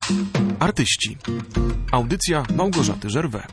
Artyści. Audycja Małgorzaty Żerwę.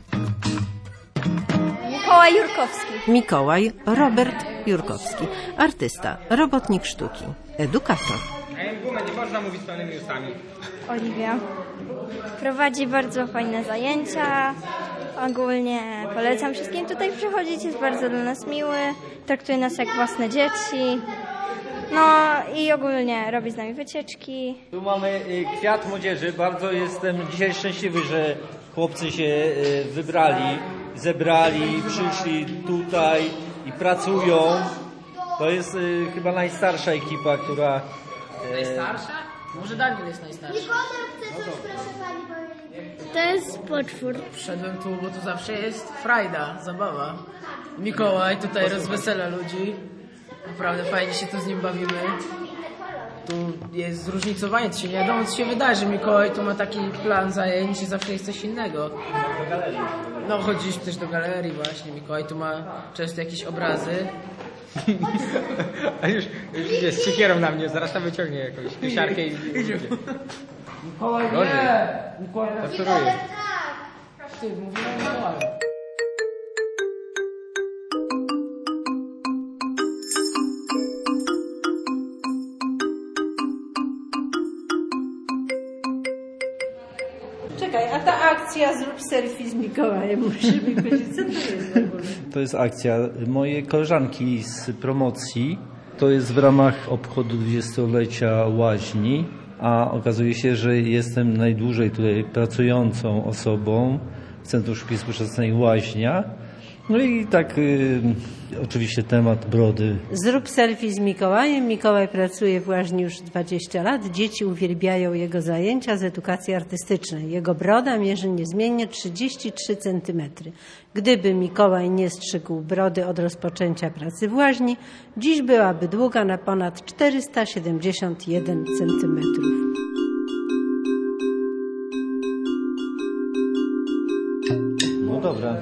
Mikołaj Jurkowski. Mikołaj Robert Jurkowski. Artysta, robotnik sztuki, edukator. Nie można mówić pełnymi ustami. Oliwia. Prowadzi bardzo fajne zajęcia. Ogólnie polecam wszystkim tutaj przychodzić. Jest bardzo dla nas miły. Traktuje nas jak własne dzieci. No i ogólnie robi z nami wycieczki. Tu mamy kwiat młodzieży. Bardzo jestem dzisiaj szczęśliwy, że chłopcy się wybrali, zebrali, przyszli tutaj i pracują. To jest chyba najstarsza ekipa, która... Najstarsza? Może Daniel jest najstarszy. To jest potwór. Wszedłem tu, bo tu zawsze jest frajda, zabawa. Mikołaj tutaj rozwesela ludzi. Naprawdę fajnie się tu z nim bawimy. Tu jest zróżnicowanie, to się nie wiadomo co się wydarzy. Mikołaj tu ma taki plan zajęć i zawsze jest coś innego. No chodzisz też do galerii właśnie. Mikołaj tu ma często jakieś obrazy. A już idzie z siekierą na mnie, zaraz tam wyciągnie jakąś siarkę i... Mikołaj nie! Mikołaj Torturuje. Ty, mówiłem Mikołaju. Czekaj, a ta akcja Zrób selfie z Mikołajem, musimy powiedzieć, co to jest w ogóle? To jest akcja mojej koleżanki z promocji. To jest w ramach obchodu 20-lecia Łaźni, a okazuje się, że jestem najdłużej tutaj pracującą osobą w Centrum Sztuki Współczesnej Łaźnia. No i tak oczywiście temat brody. Zrób selfie z Mikołajem. Mikołaj pracuje w Łaźni już 20 lat. Dzieci uwielbiają jego zajęcia z edukacji artystycznej. Jego broda mierzy niezmiennie 33 cm. Gdyby Mikołaj nie strzygł brody od rozpoczęcia pracy w Łaźni, dziś byłaby długa na ponad 471 cm. No dobra.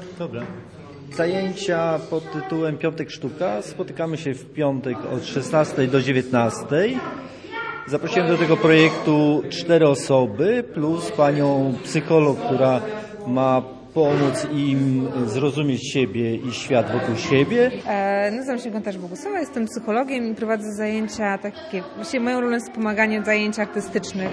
Zajęcia pod tytułem Piątek Sztuka. Spotykamy się w piątek od 16 do 19. Zaprosiłem do tego projektu 4 osoby plus panią psycholog, która ma pomóc im zrozumieć siebie i świat wokół siebie. Nazywam się Gontarz Bogusława, jestem psychologiem i prowadzę zajęcia takie, właściwie moją rolą jest wspomaganie zajęć artystycznych.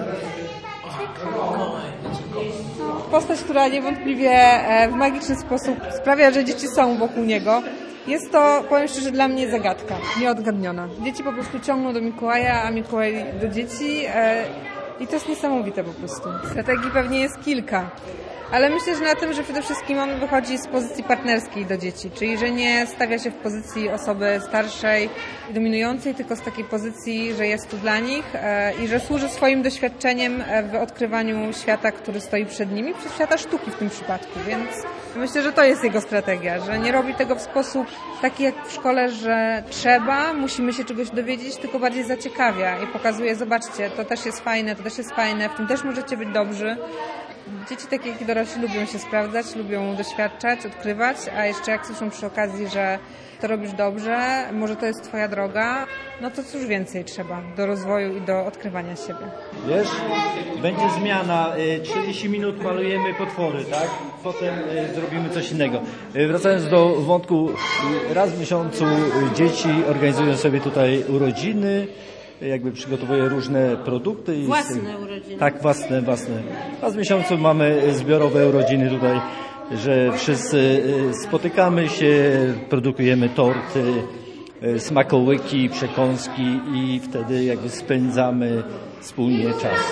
Postać, która niewątpliwie w magiczny sposób sprawia, że dzieci są wokół niego. Jest to, powiem szczerze, dla mnie zagadka, nieodgadniona. Dzieci po prostu ciągną do Mikołaja, a Mikołaj do dzieci i to jest niesamowite po prostu. Strategii pewnie jest kilka. Ale myślę, że na tym, że przede wszystkim on wychodzi z pozycji partnerskiej do dzieci, czyli że nie stawia się w pozycji osoby starszej i dominującej, tylko z takiej pozycji, że jest tu dla nich i że służy swoim doświadczeniem w odkrywaniu świata, który stoi przed nimi, przez świata sztuki w tym przypadku, więc myślę, że to jest jego strategia, że nie robi tego w sposób taki jak w szkole, że musimy się czegoś dowiedzieć, tylko bardziej zaciekawia i pokazuje, zobaczcie, to też jest fajne, w tym też możecie być dobrzy. Dzieci, takie jak i dorośli, lubią się sprawdzać, lubią doświadczać, odkrywać, a jeszcze jak słyszą przy okazji, że to robisz dobrze, może to jest twoja droga, no to cóż więcej trzeba do rozwoju i do odkrywania siebie. Wiesz, będzie zmiana, 40 minut malujemy potwory, tak? Potem zrobimy coś innego. Wracając do wątku, raz w miesiącu dzieci organizują sobie tutaj urodziny, jakby przygotowuję różne produkty. Własne urodziny. Tak, własne. Raz w miesiącu mamy zbiorowe urodziny tutaj, że wszyscy spotykamy się, produkujemy torty, smakołyki, przekąski i wtedy jakby spędzamy wspólnie czas.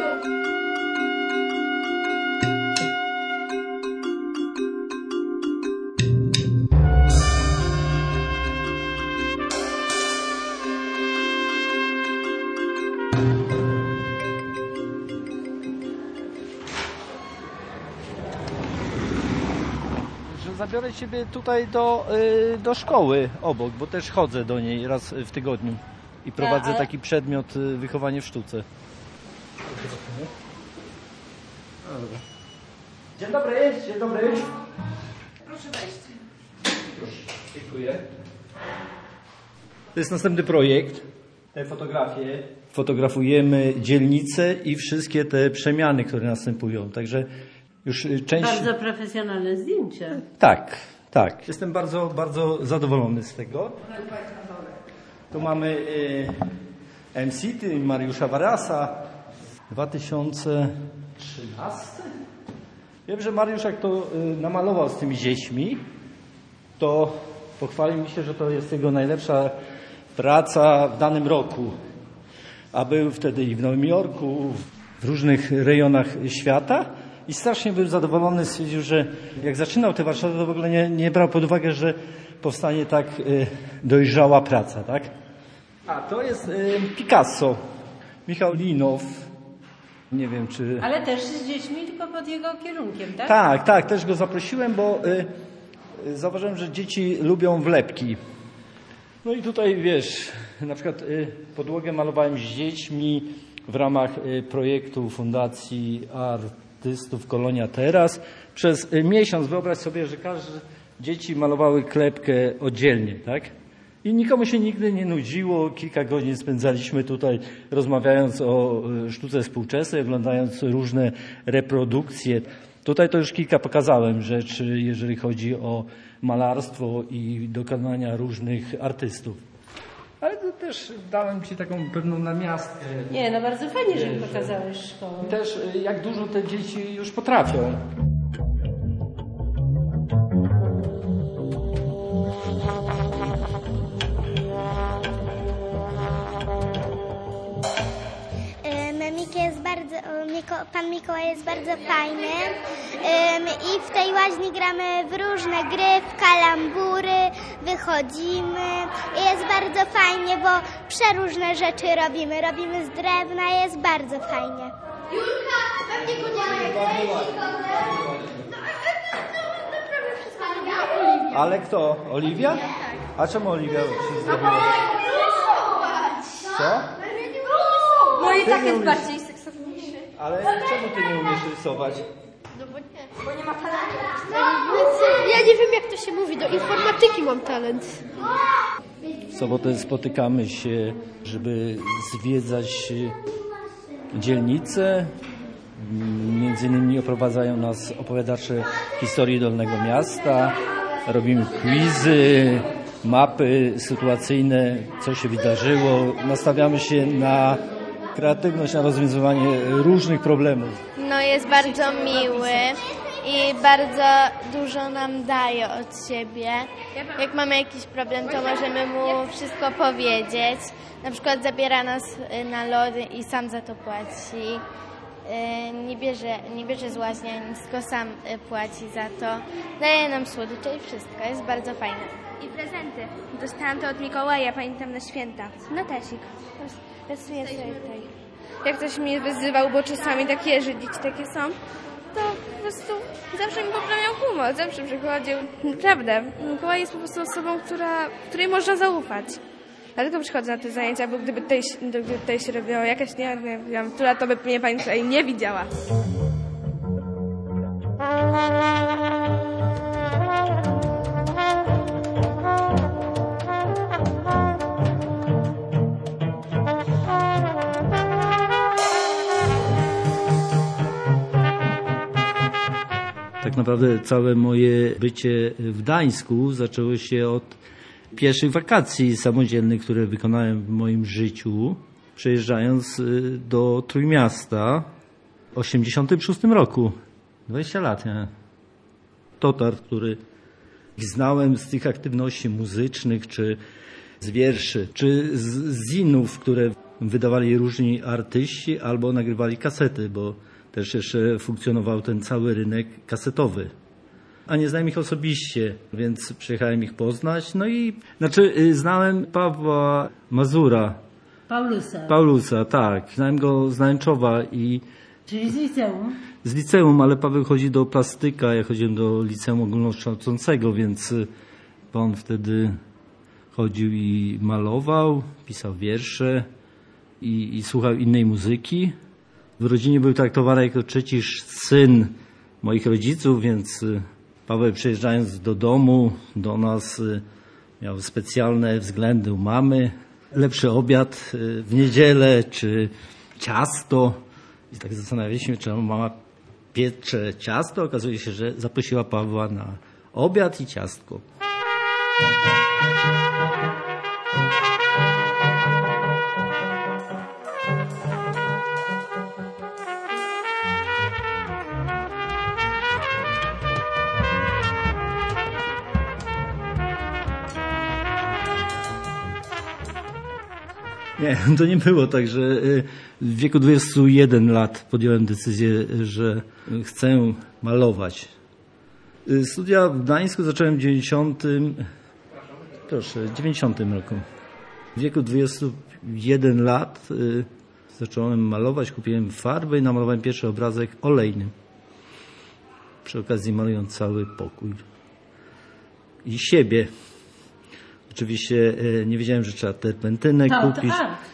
Zabiorę Ciebie tutaj do szkoły obok, bo też chodzę do niej raz w tygodniu i prowadzę taki przedmiot wychowanie w sztuce. Dzień dobry. Proszę wejść. Proszę, dziękuję. To jest następny projekt. Te fotografie fotografujemy dzielnice i wszystkie te przemiany, które następują. Także już część... Bardzo profesjonalne zdjęcia. Tak. Jestem bardzo, bardzo zadowolony z tego. Tu mamy M-City Mariusza Warasa, 2013. Wiem, że Mariusz jak to namalował z tymi dziećmi, to pochwalił mi się, że to jest jego najlepsza praca w danym roku. A był wtedy i w Nowym Jorku, w różnych rejonach świata i strasznie był zadowolony. Stwierdził, że jak zaczynał te warsztaty, to w ogóle nie brał pod uwagę, że powstanie tak dojrzała praca, tak? A to jest Picasso, Michał Linow. Nie wiem, czy... Ale też z dziećmi, tylko pod jego kierunkiem, tak? Tak, też go zaprosiłem, bo zauważyłem, że dzieci lubią wlepki. No i tutaj, wiesz, na przykład podłogę malowałem z dziećmi w ramach projektu Fundacji Artystów Kolonia Teraz. Przez miesiąc wyobraź sobie, że dzieci malowały klepkę oddzielnie, tak? I nikomu się nigdy nie nudziło. Kilka godzin spędzaliśmy tutaj rozmawiając o sztuce współczesnej, oglądając różne reprodukcje. Tutaj to już kilka pokazałem rzeczy, jeżeli chodzi o malarstwo i dokonania różnych artystów. Ale to też dałem Ci taką pewną namiastkę. Nie, no bardzo fajnie, że pokazałeś szkołę. Też jak dużo te dzieci już potrafią. Pan Mikołaj jest bardzo fajny i w tej łaźni gramy w różne gry, w kalambury, wychodzimy. Jest bardzo fajnie, bo przeróżne rzeczy robimy. Robimy z drewna, jest bardzo fajnie. Julka, pewnie go nie ma. Ale kto? Oliwia? A czemu Oliwia się zrobiła? Co? No i tak jest bardziej seksowniejszy. Ale czemu ty nie umiesz rysować? No bo nie. Bo nie ma talentu. Ja nie wiem, jak to się mówi. Do informatyki mam talent. W sobotę spotykamy się, żeby zwiedzać dzielnice. Między innymi oprowadzają nas opowiadacze historii Dolnego Miasta. Robimy quizy, mapy sytuacyjne, co się wydarzyło. Nastawiamy się na kreatywność, na rozwiązywanie różnych problemów. No jest bardzo miły i bardzo dużo nam daje od siebie. Jak mamy jakiś problem, to możemy mu wszystko powiedzieć. Na przykład zabiera nas na lody i sam za to płaci. Nie bierze z łaźni, tylko sam płaci za to. Daje nam słodycze i wszystko. Jest bardzo fajne. I prezenty. Dostałam to od Mikołaja, pamiętam na święta. Notesik. Rysuję sobie tutaj. Jak ktoś mnie wyzywał, bo czasami takie, że dzieci takie są, to po prostu zawsze mi poprawiał humor, zawsze przychodził. Naprawdę, Mikołaj jest po prostu osobą, której można zaufać. Dlatego przychodzę na te zajęcia, bo gdyby tutaj się robiło jakaś, nie wiem, która to by mnie pani tutaj nie widziała. Tak naprawdę całe moje bycie w Gdańsku zaczęło się od pierwszych wakacji samodzielnych, które wykonałem w moim życiu, przejeżdżając do Trójmiasta w 1986 roku. 20 lat, nie? Totar, który znałem z tych aktywności muzycznych, czy z wierszy, czy z zinów, które wydawali różni artyści albo nagrywali kasety, bo też jeszcze funkcjonował ten cały rynek kasetowy. A nie znałem ich osobiście, więc przyjechałem ich poznać. No i znałem Pawła Mazura. Paulusa, tak. Znałem go z Nęczowa i... Czyli z liceum? Z liceum, ale Paweł chodzi do plastyka, ja chodziłem do liceum ogólnokształcącego, więc on wtedy chodził i malował, pisał wiersze i słuchał innej muzyki. W rodzinie był traktowany jako trzeci syn moich rodziców, więc Paweł przyjeżdżając do domu, do nas, miał specjalne względy u mamy. lepszy obiad w niedzielę, czy ciasto. I tak zastanawialiśmy, czy mama piecze ciasto. Okazuje się, że zaprosiła Pawła na obiad i ciastko. Nie, to nie było tak, że w wieku 21 lat podjąłem decyzję, że chcę malować. Studia w Gdańsku zacząłem w 90 roku. W wieku 21 lat zacząłem malować, kupiłem farbę i namalowałem pierwszy obrazek olejny. Przy okazji malując cały pokój. I siebie. Oczywiście nie wiedziałem, że trzeba terpentynę kupić.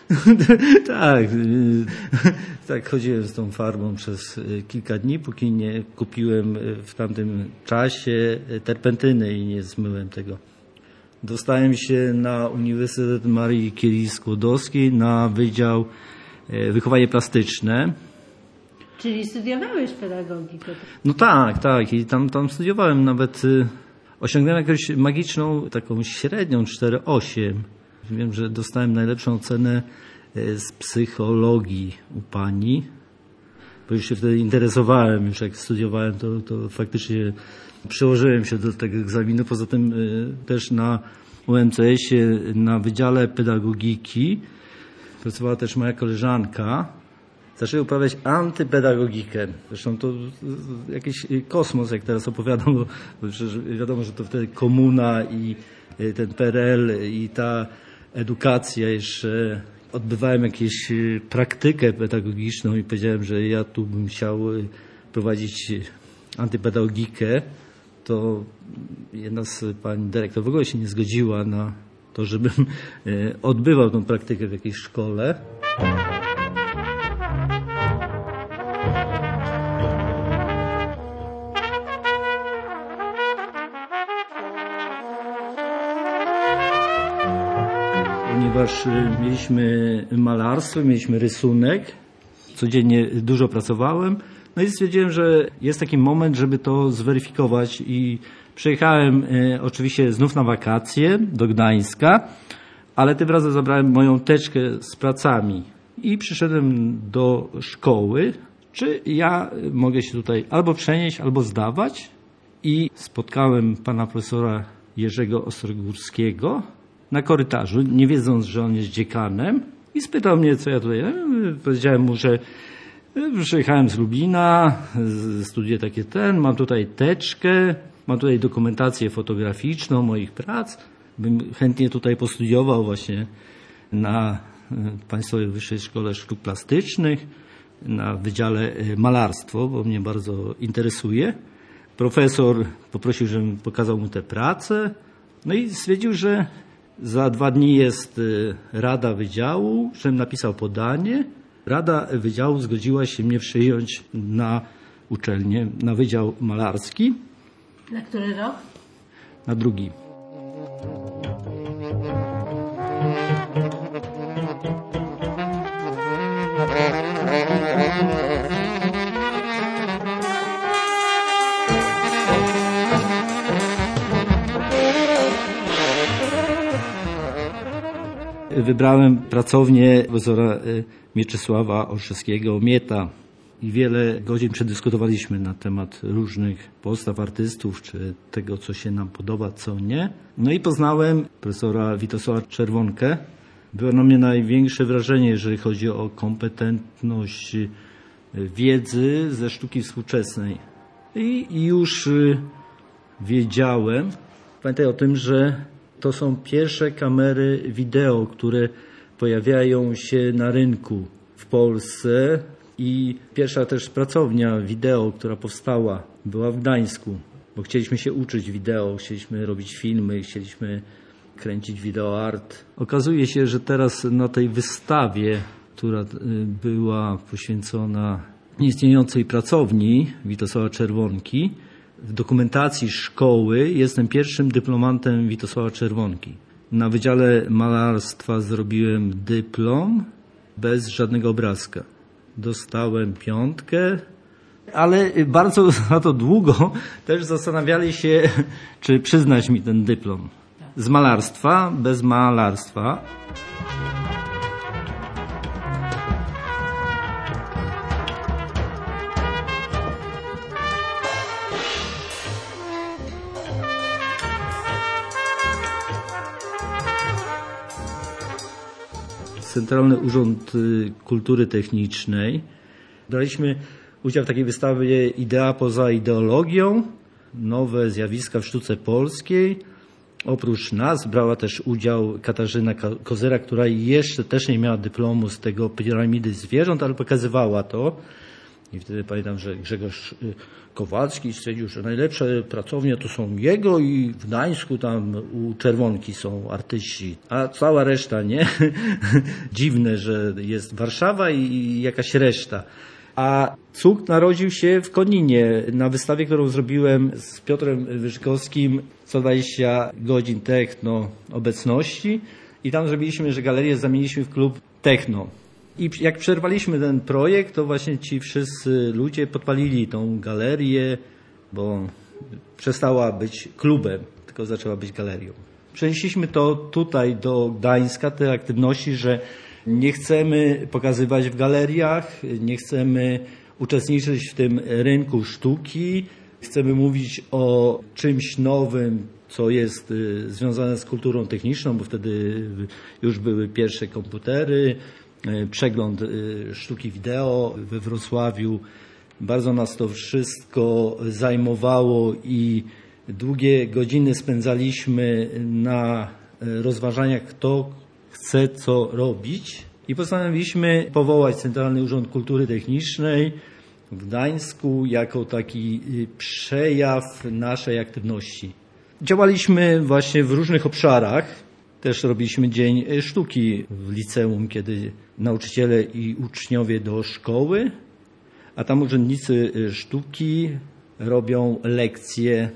Tak, chodziłem z tą farbą przez kilka dni, póki nie kupiłem w tamtym czasie terpentyny i nie zmyłem tego. Dostałem się na Uniwersytet Marii Curie-Skłodowskiej na Wydział Wychowanie Plastyczne. Czyli studiowałeś pedagogikę? No tak. I tam studiowałem nawet. Osiągnąłem jakąś magiczną, taką średnią 4,8. Wiem, że dostałem najlepszą ocenę z psychologii u pani, bo już się wtedy interesowałem, już jak studiowałem, to faktycznie przyłożyłem się do tego egzaminu. Poza tym też na UMCS-ie, na Wydziale Pedagogiki pracowała też moja koleżanka. Zaczęły uprawiać antypedagogikę. Zresztą to jakiś kosmos, jak teraz opowiadam, bo przecież wiadomo, że to wtedy komuna i ten PRL i ta edukacja jeszcze. Odbywałem jakąś praktykę pedagogiczną i powiedziałem, że ja tu bym chciał prowadzić antypedagogikę. To jedna z pani dyrektor w ogóle się nie zgodziła na to, żebym odbywał tą praktykę w jakiejś szkole. Ponieważ mieliśmy malarstwo, mieliśmy rysunek, codziennie dużo pracowałem, no i stwierdziłem, że jest taki moment, żeby to zweryfikować i przyjechałem oczywiście znów na wakacje do Gdańska, ale tym razem zabrałem moją teczkę z pracami i przyszedłem do szkoły, czy ja mogę się tutaj albo przenieść, albo zdawać, i spotkałem pana profesora Jerzego Ostrogórskiego na korytarzu, nie wiedząc, że on jest dziekanem, i spytał mnie, co ja tutaj. Powiedziałem mu, że przyjechałem z Lublina, studiuję mam tutaj teczkę, mam tutaj dokumentację fotograficzną moich prac, bym chętnie tutaj postudiował właśnie na Państwowej Wyższej Szkole Sztuk Plastycznych, na Wydziale Malarstwo, bo mnie bardzo interesuje. Profesor poprosił, żebym pokazał mu te prace, no i stwierdził, że za 2 dni jest Rada Wydziału, żebym napisał podanie. Rada Wydziału zgodziła się mnie przyjąć na uczelnię, na Wydział Malarski. Na który rok? Na 2. Wybrałem pracownię profesora Mieczysława Olszewskiego-Mieta i wiele godzin przedyskutowaliśmy na temat różnych postaw artystów, czy tego, co się nam podoba, co nie. No i poznałem profesora Witosława Czerwonkę. Było na mnie największe wrażenie, jeżeli chodzi o kompetentność wiedzy ze sztuki współczesnej. I już wiedziałem, pamiętaj o tym, że to są pierwsze kamery wideo, które pojawiają się na rynku w Polsce, i pierwsza też pracownia wideo, która powstała, była w Gdańsku, bo chcieliśmy się uczyć wideo, chcieliśmy robić filmy, chcieliśmy kręcić wideoart. Okazuje się, że teraz na tej wystawie, która była poświęcona nieistniejącej pracowni Witosława Czerwonki, w dokumentacji szkoły jestem pierwszym dyplomantem Witosława Czerwonki. Na Wydziale Malarstwa zrobiłem dyplom bez żadnego obrazka. Dostałem 5, ale bardzo na to długo też zastanawiali się, czy przyznać mi ten dyplom. Z malarstwa, bez malarstwa. Centralny Urząd Kultury Technicznej. Braliśmy udział w takiej wystawie Idea poza ideologią, nowe zjawiska w sztuce polskiej. Oprócz nas brała też udział Katarzyna Kozera, która jeszcze też nie miała dyplomu z tego piramidy zwierząt, ale pokazywała to. I wtedy pamiętam, że Grzegorz Kowalski stwierdził, że najlepsze pracownie to są jego i w Gdańsku tam u Czerwonki są artyści, a cała reszta nie. Dziwne, że jest Warszawa i jakaś reszta. A cud narodził się w Koninie na wystawie, którą zrobiłem z Piotrem Wyżykowskim, 120 godzin techno obecności i tam zrobiliśmy, że galerię zamieniliśmy w klub techno. I jak przerwaliśmy ten projekt, to właśnie ci wszyscy ludzie podpalili tą galerię, bo przestała być klubem, tylko zaczęła być galerią. Przenieśliśmy to tutaj do Gdańska, te aktywności, że nie chcemy pokazywać w galeriach, nie chcemy uczestniczyć w tym rynku sztuki, chcemy mówić o czymś nowym, co jest związane z kulturą techniczną, bo wtedy już były pierwsze komputery, przegląd sztuki wideo we Wrocławiu. Bardzo nas to wszystko zajmowało i długie godziny spędzaliśmy na rozważaniach, kto chce co robić. I postanowiliśmy powołać Centralny Urząd Kultury Technicznej w Gdańsku jako taki przejaw naszej aktywności. Działaliśmy właśnie w różnych obszarach. Też robiliśmy Dzień Sztuki w liceum, kiedy nauczyciele i uczniowie do szkoły, a tam urzędnicy sztuki robią lekcje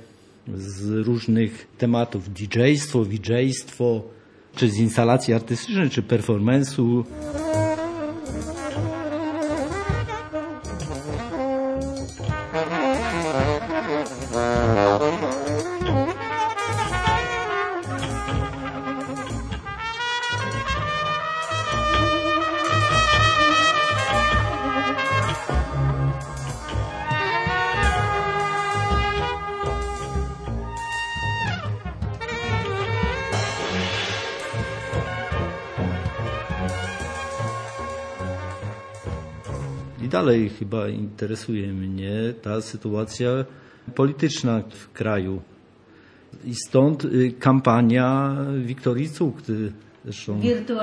z różnych tematów. DJ-stwo, VJ-stwo, czy z instalacji artystycznej, czy performance'u. I dalej chyba interesuje mnie ta sytuacja polityczna w kraju. I stąd kampania Wiktorii Cukty. Zresztą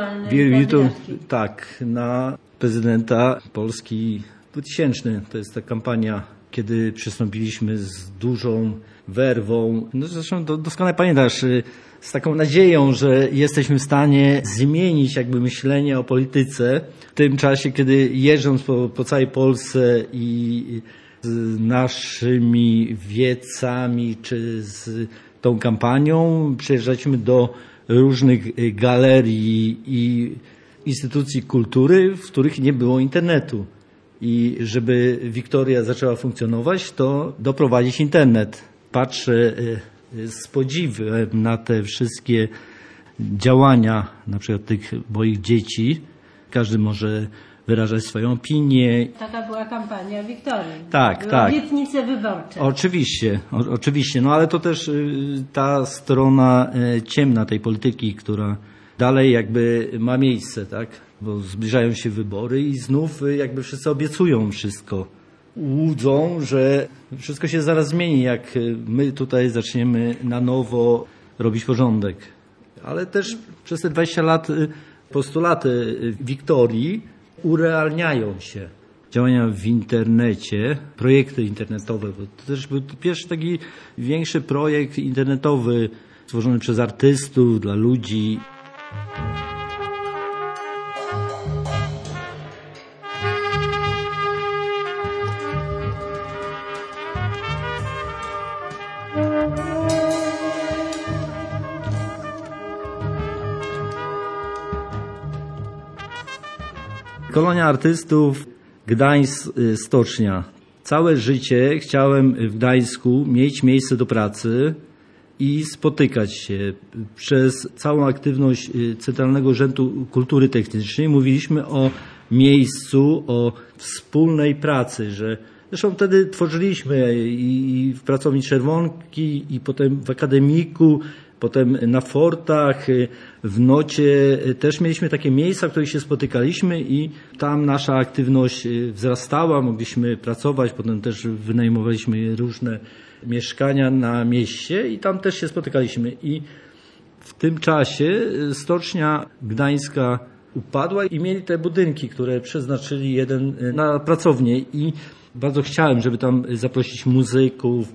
tak, na prezydenta Polski 2000. To jest ta kampania, kiedy przystąpiliśmy z dużą werwą. No zresztą doskonale pamiętasz, z taką nadzieją, że jesteśmy w stanie zmienić jakby myślenie o polityce. W tym czasie, kiedy jeżdżąc po całej Polsce i z naszymi wiecami, czy z tą kampanią, przyjeżdżaliśmy do różnych galerii i instytucji kultury, w których nie było internetu. I żeby Wiktoria zaczęła funkcjonować, to doprowadzić internet. Patrzę z podziwem na te wszystkie działania, na przykład tych moich dzieci. Każdy może wyrażać swoją opinię. Taka była kampania Wiktorii. Tak. Obietnice wyborcze. Oczywiście. No ale to też ta strona ciemna tej polityki, która dalej jakby ma miejsce, tak? Bo zbliżają się wybory i znów jakby wszyscy obiecują wszystko. Łudzą, że wszystko się zaraz zmieni, jak my tutaj zaczniemy na nowo robić porządek. Ale też przez te 20 lat postulaty Wiktorii urealniają się. Działania w internecie, projekty internetowe, bo to też był pierwszy taki większy projekt internetowy stworzony przez artystów, dla ludzi. Kolonia Artystów Gdańsk Stocznia. Całe życie chciałem w Gdańsku mieć miejsce do pracy i spotykać się. Przez całą aktywność Centralnego Urzędu Kultury Technicznej mówiliśmy o miejscu, o wspólnej pracy, że zresztą wtedy tworzyliśmy i w Pracowni Czerwonki, i potem w Akademiku, potem na Fortach, w Nocie też mieliśmy takie miejsca, w których się spotykaliśmy i tam nasza aktywność wzrastała, mogliśmy pracować, potem też wynajmowaliśmy różne mieszkania na mieście i tam też się spotykaliśmy. I w tym czasie Stocznia Gdańska upadła i mieli te budynki, które przeznaczyli jeden na pracownię i bardzo chciałem, żeby tam zaprosić muzyków,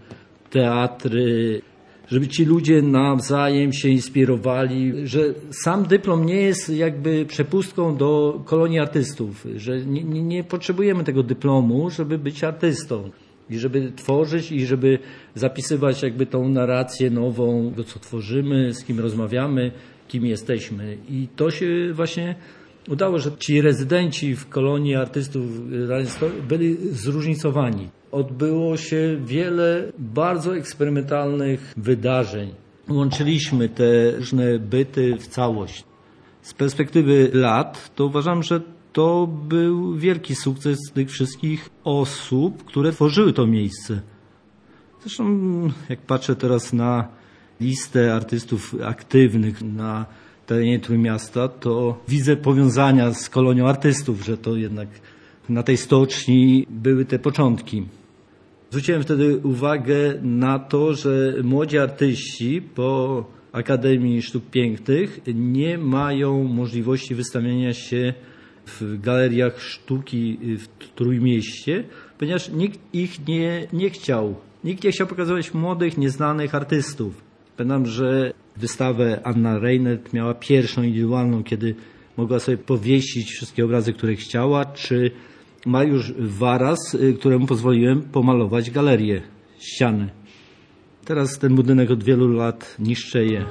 teatry, żeby ci ludzie nawzajem się inspirowali, że sam dyplom nie jest jakby przepustką do kolonii artystów, że nie potrzebujemy tego dyplomu, żeby być artystą i żeby tworzyć i żeby zapisywać jakby tą narrację nową, to co tworzymy, z kim rozmawiamy, kim jesteśmy. I to się właśnie udało, że ci rezydenci w kolonii artystów byli zróżnicowani. Odbyło się wiele bardzo eksperymentalnych wydarzeń. Łączyliśmy te różne byty w całość. Z perspektywy lat to uważam, że to był wielki sukces tych wszystkich osób, które tworzyły to miejsce. Zresztą jak patrzę teraz na listę artystów aktywnych na terenie Trójmiasta, to widzę powiązania z kolonią artystów, że to jednak na tej stoczni były te początki. Zwróciłem wtedy uwagę na to, że młodzi artyści po Akademii Sztuk Pięknych nie mają możliwości wystawiania się w galeriach sztuki w Trójmieście, ponieważ nikt ich nie chciał. Nikt nie chciał pokazywać młodych, nieznanych artystów. Pamiętam, że wystawę Anna Reinert miała pierwszą indywidualną, kiedy mogła sobie powiesić wszystkie obrazy, które chciała, czy Mariusz Waras, któremu pozwoliłem pomalować galerię, ściany. Teraz ten budynek od wielu lat niszczeje.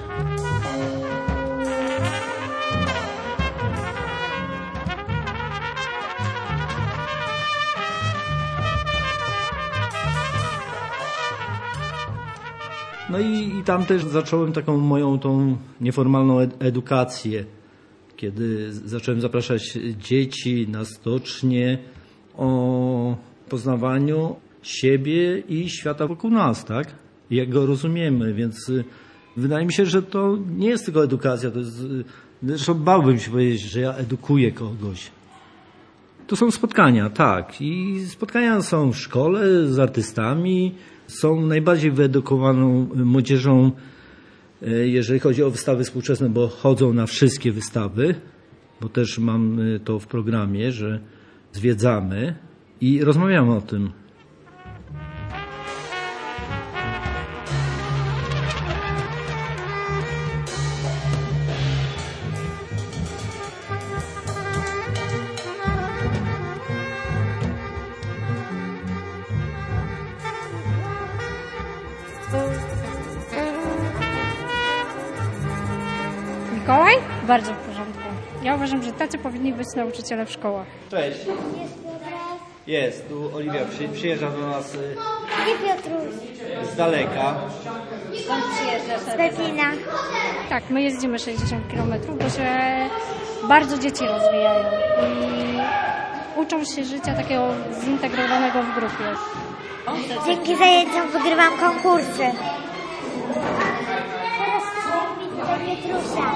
No i tam też zacząłem taką moją tą nieformalną edukację, kiedy zacząłem zapraszać dzieci na stocznię o poznawaniu siebie i świata wokół nas, tak? Jak go rozumiemy, więc wydaje mi się, że to nie jest tylko edukacja, to jest, zresztą bałbym się powiedzieć, że ja edukuję kogoś. To są spotkania, tak. I spotkania są w szkole z artystami, są najbardziej wyedukowaną młodzieżą, jeżeli chodzi o wystawy współczesne, bo chodzą na wszystkie wystawy, bo też mam to w programie, że zwiedzamy i rozmawiamy o tym. Mikołaj? Bardzo w porządku. Ja uważam, że tacy powinni być nauczyciele w szkołach. Cześć. Jest, tu Oliwia przyjeżdża do nas z daleka. Skąd przyjeżdżasz? Z Pepina. Tak, my jeździmy 60 km, bo się bardzo dzieci rozwijają i uczą się życia takiego zintegrowanego w grupie. Dzięki zajęciom wygrywam konkursy. Teraz widzę Pietrusia.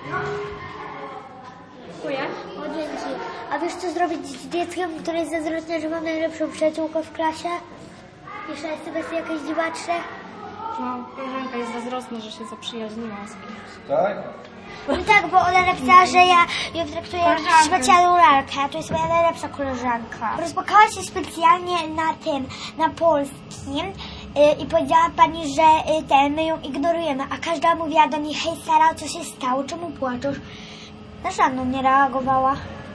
Dziękuję. O, dzięki. A wiesz co zrobić z dzieckiem, które jest zazdrosne, że mam najlepszą przyjaciółkę w klasie? Jeszcze jest tego jakaś dziwaczne? No, koleżanka jest zazdrosna, że się zaprzyjaźniła z kimś. Tak? No tak, bo ona napisała, że ja ją traktuję jak specjalną lalkę, a to jest moja najlepsza koleżanka. Rozpłakała się specjalnie na polskim i powiedziała pani, że my ją ignorujemy, a każda mówiła do niej: hej Sara, co się stało, czemu płaczesz? Na żadną nie reagowała.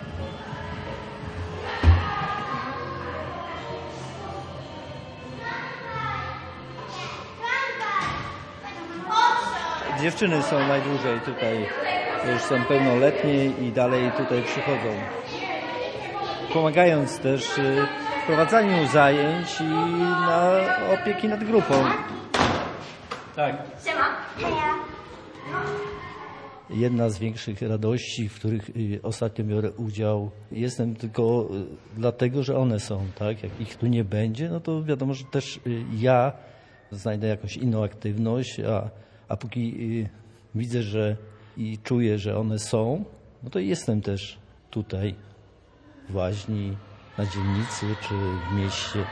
Dziewczyny są najdłużej tutaj, już są pełnoletnie i dalej tutaj przychodzą. pomagając też w prowadzeniu zajęć i na opieki nad grupą. Tak. Jedna z większych radości, w których ostatnio biorę udział, jestem tylko dlatego, że one są, tak? Jak ich tu nie będzie, no to wiadomo, że też ja znajdę jakąś inną aktywność, a póki widzę, że i czuję, że one są, no to jestem też tutaj w Łaźni, na dzielnicy czy w mieście.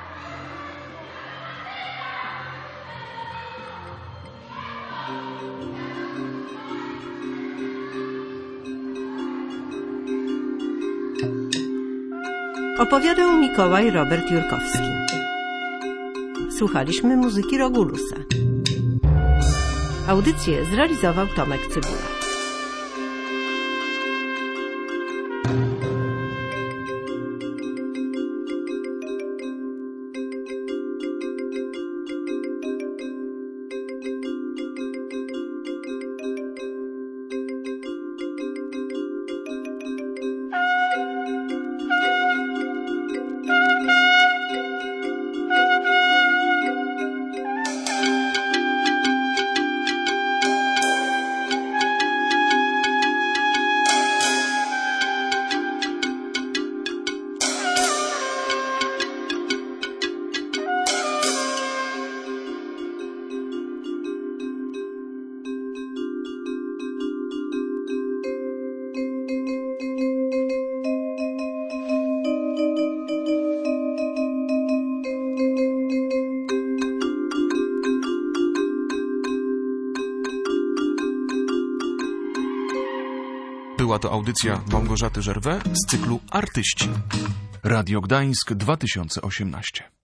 Opowiadał Mikołaj Robert Jurkowski. Słuchaliśmy muzyki Rogulusa. Audycję zrealizował Tomek Cybula. Była to audycja Małgorzaty Żerwę z cyklu Artyści. Radio Gdańsk 2018.